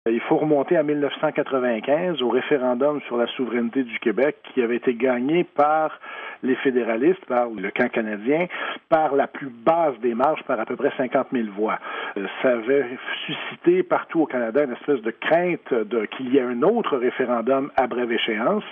Il faut remonter à 1995 au référendum sur la souveraineté du Québec qui avait été gagné par les fédéralistes, par le camp canadien, par la plus basse des marges, par à peu près 50 000 voix. Ça avait suscité partout au Canada une espèce de crainte qu'il y ait un autre référendum à brève échéance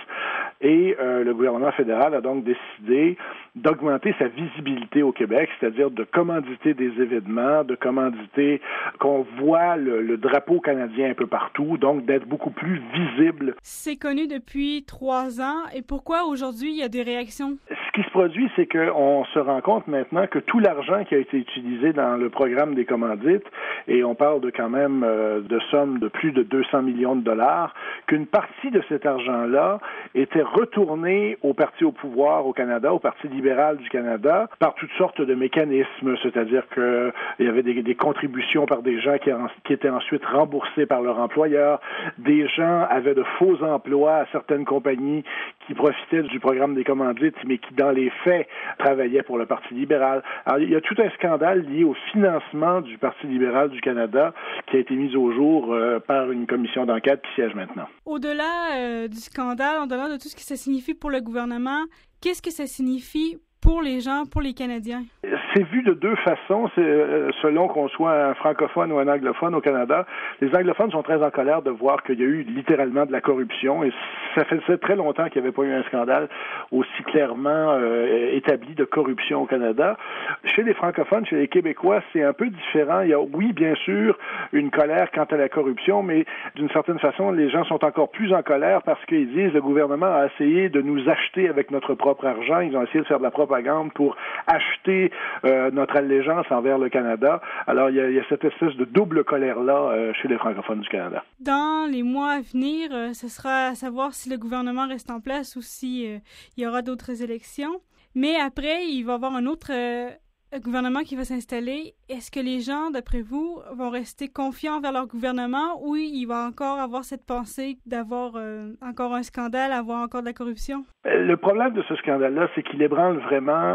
et le gouvernement fédéral a donc décidé d'augmenter sa visibilité au Québec, c'est-à-dire de commanditer des événements, de commanditer qu'on voit le drapeau canadien un peu partout, donc d'être beaucoup plus visible. C'est connu depuis 3 ans. Et pourquoi aujourd'hui il y a des réactions? Ce qui se produit, c'est qu'on se rend compte maintenant que tout l'argent qui a été utilisé dans le programme des commandites, et on parle de quand même de sommes de plus de 200 millions de dollars, qu'une partie de cet argent-là était retournée au parti au pouvoir au Canada, au Parti libéral du Canada, par toutes sortes de mécanismes, c'est-à-dire qu'il y avait des contributions par des gens qui étaient ensuite remboursés par leur employeur, des gens avaient de faux emplois à certaines compagnies qui profitaient du programme des commandites, mais qui, dans les faits, travaillaient pour le Parti libéral. Alors, il y a tout un scandale lié au financement du Parti libéral du Canada qui a été mis au jour par une commission d'enquête qui siège maintenant. Au-delà du scandale, au-delà de tout ce que ça signifie pour le gouvernement, qu'est-ce que ça signifie pour les gens, pour les Canadiens? C'est vu de deux façons, selon qu'on soit un francophone ou un anglophone au Canada. Les anglophones sont très en colère de voir qu'il y a eu littéralement de la corruption et ça fait très longtemps qu'il n'y avait pas eu un scandale aussi clairement établi de corruption au Canada. Chez les francophones, chez les Québécois, c'est un peu différent. Il y a, oui, bien sûr, une colère quant à la corruption, mais d'une certaine façon, les gens sont encore plus en colère parce qu'ils disent le gouvernement a essayé de nous acheter avec notre propre argent. Ils ont essayé de faire de la propagande pour acheter notre allégeance envers le Canada. Alors, il y a cette espèce de double colère-là chez les francophones du Canada. Dans les mois à venir, ce sera à savoir si le gouvernement reste en place ou si il y aura d'autres élections. Mais après, il va y avoir un autre gouvernement qui va s'installer. Est-ce que les gens, d'après vous, vont rester confiants envers leur gouvernement ou il va encore avoir cette pensée d'avoir encore un scandale, avoir encore de la corruption? Le problème de ce scandale-là, c'est qu'il ébranle vraiment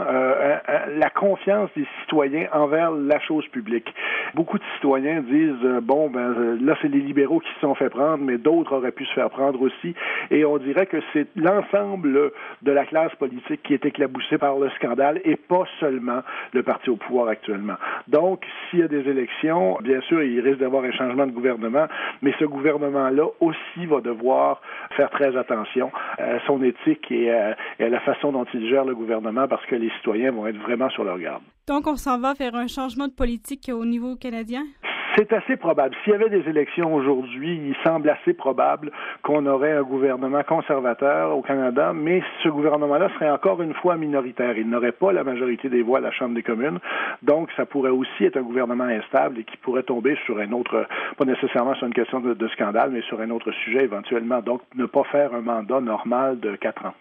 la confiance des citoyens envers la chose publique. Beaucoup de citoyens disent, là, c'est les libéraux qui se sont fait prendre, mais d'autres auraient pu se faire prendre aussi. Et on dirait que c'est l'ensemble de la classe politique qui est éclaboussée par le scandale et pas seulement le parti au pouvoir actuellement. Donc, s'il y a des élections, bien sûr, il risque d'avoir un changement de gouvernement, mais ce gouvernement-là aussi va devoir faire très attention à son éthique et à la façon dont il gère le gouvernement parce que les citoyens vont être vraiment sur leur garde. Donc, on s'en va vers un changement de politique au niveau canadien? C'est assez probable. S'il y avait des élections aujourd'hui, il semble assez probable qu'on aurait un gouvernement conservateur au Canada, mais ce gouvernement-là serait encore une fois minoritaire. Il n'aurait pas la majorité des voix à la Chambre des communes. Donc, ça pourrait aussi être un gouvernement instable et qui pourrait tomber sur un autre, pas nécessairement sur une question de scandale, mais sur un autre sujet éventuellement. Donc, ne pas faire un mandat normal de 4 ans.